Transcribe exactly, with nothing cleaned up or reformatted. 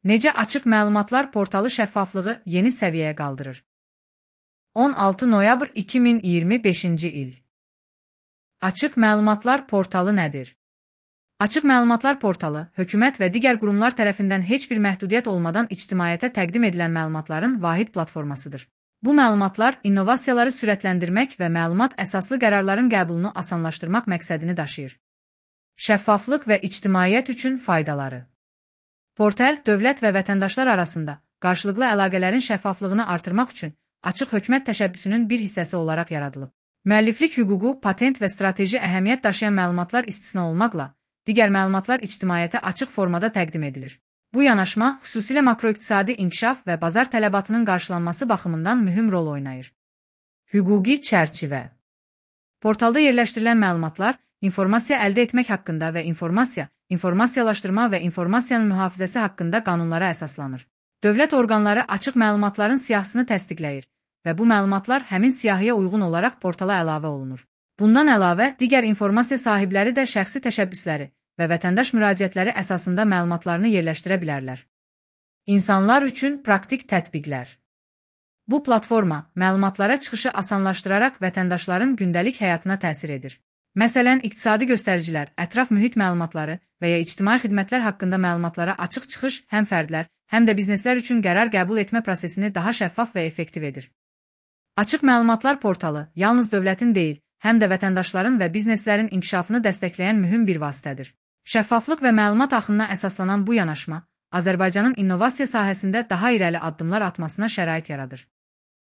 Necə açıq məlumatlar portalı şəffaflığı yeni səviyyəyə qaldırır? on altı noyabr iki min iyirmi beşinci il. Açıq məlumatlar portalı nədir? Açıq məlumatlar portalı, hökumət və digər qurumlar tərəfindən heç bir məhdudiyyət olmadan ictimaiyyətə təqdim edilən məlumatların vahid platformasıdır. Bu məlumatlar innovasiyaları sürətləndirmək və məlumat əsaslı qərarların qəbulunu asanlaşdırmaq məqsədini daşıyır. Şəffaflıq və ictimaiyyət üçün faydaları. Portal, dövlət və vətəndaşlar arasında qarşılıqlı əlaqələrin şəffaflığını artırmaq üçün açıq hökumət təşəbbüsünün bir hissəsi olaraq yaradılıb. Müəlliflik hüququ, patent və strateji əhəmiyyət daşıyan məlumatlar istisna olmaqla, digər məlumatlar ictimaiyyətə açıq formada təqdim edilir. Bu yanaşma, xüsusilə makroiqtisadi inkişaf və bazar tələbatının qarşılanması baxımından mühüm rol oynayır. Hüquqi çərçivə. Portalda yerləşdirilən məlumatlar, informasiya əldə etmək haqqında və informasiya, informasiyalaşdırma və informasiyanın mühafizəsi haqqında qanunlara əsaslanır. Dövlət orqanları açıq məlumatların siyahısını təsdiqləyir və bu məlumatlar həmin siyahıya uyğun olaraq portala əlavə olunur. Bundan əlavə, digər informasiya sahibləri də şəxsi təşəbbüsləri və vətəndaş müraciətləri əsasında məlumatlarını yerləşdirə bilərlər. İnsanlar üçün praktik tətbiqlər. Bu platforma məlumatlara çıxışı asanlaşdıraraq vətəndaşların gündəlik həyatına təsir edir. Məsələn, iqtisadi göstəricilər, ətraf mühit məlumatları və ya ictimai xidmətlər haqqında məlumatlara açıq çıxış həm fərdlər, həm də bizneslər üçün qərar qəbul etmə prosesini daha şəffaf və effektiv edir. Açıq məlumatlar portalı yalnız dövlətin deyil, həm də vətəndaşların və bizneslərin inkişafını dəstəkləyən mühüm bir vasitədir. Şəffaflıq və məlumat axınına əsaslanan bu yanaşma Azərbaycanın innovasiya sahəsində daha irəli addımlar atmasına şərait yaradır.